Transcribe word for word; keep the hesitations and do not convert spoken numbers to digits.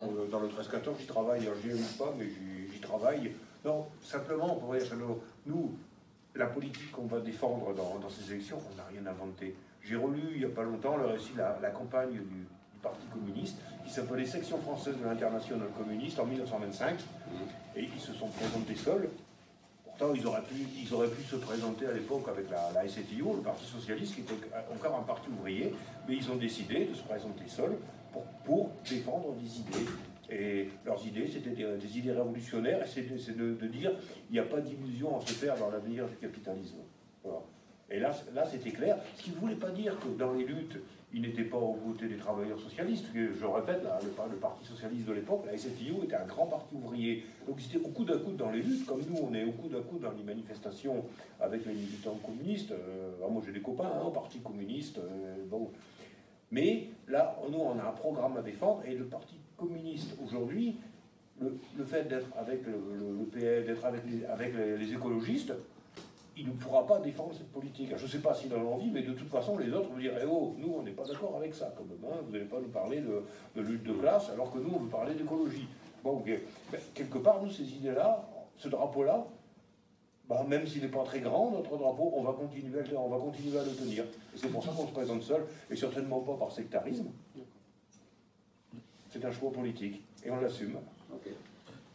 Dans le treize quatorze, j'y travaille, je n'y habite pas, mais j'y travaille. Non, simplement, pour dire, nous, la politique qu'on va défendre dans, dans ces élections, on n'a rien inventé. J'ai relu il n'y a pas longtemps le récit de la, la campagne du, du Parti communiste, qui s'appelait Section française de l'internationale communiste en mille neuf cent vingt-cinq, et ils se sont présentés seuls. Pourtant, ils auraient pu, ils auraient pu se présenter à l'époque avec la, la S F I O, le Parti socialiste, qui était encore un parti ouvrier, mais ils ont décidé de se présenter seuls pour, pour défendre des idées. Et leurs idées, c'était des, des idées révolutionnaires, et c'est de, de, de dire il n'y a pas d'illusion à se faire dans l'avenir du capitalisme. Voilà. Et là, là c'était clair, ce qui ne voulait pas dire que dans les luttes, ils n'étaient pas aux côtés des travailleurs socialistes. Je répète, là, le, le Parti socialiste de l'époque, la S F I O, était un grand parti ouvrier. Donc ils étaient au coude à coude dans les luttes, comme nous, on est au coude à coude dans les manifestations avec les militants communistes. Euh, moi, j'ai des copains hein, au Parti communiste. Euh, bon. Mais là, nous, on a un programme à défendre, et le Parti communiste, aujourd'hui, le, le fait d'être avec le, le, le P L, d'être avec, les, avec les, les écologistes, il ne pourra pas défendre cette politique. Je ne sais pas s'il en a envie, mais de toute façon, les autres vont dire eh « Oh, nous, on n'est pas d'accord avec ça, quand même, hein, vous n'allez pas nous parler de, de lutte de classe, alors que nous, on veut parler d'écologie. » Bon, ok. Mais quelque part, nous, ces idées-là, ce drapeau-là, bah, même s'il n'est pas très grand, notre drapeau, on va continuer à, on va continuer à le tenir. Et c'est pour ça qu'on se présente seul, et certainement pas par sectarisme. C'est un choix politique, et on l'assume.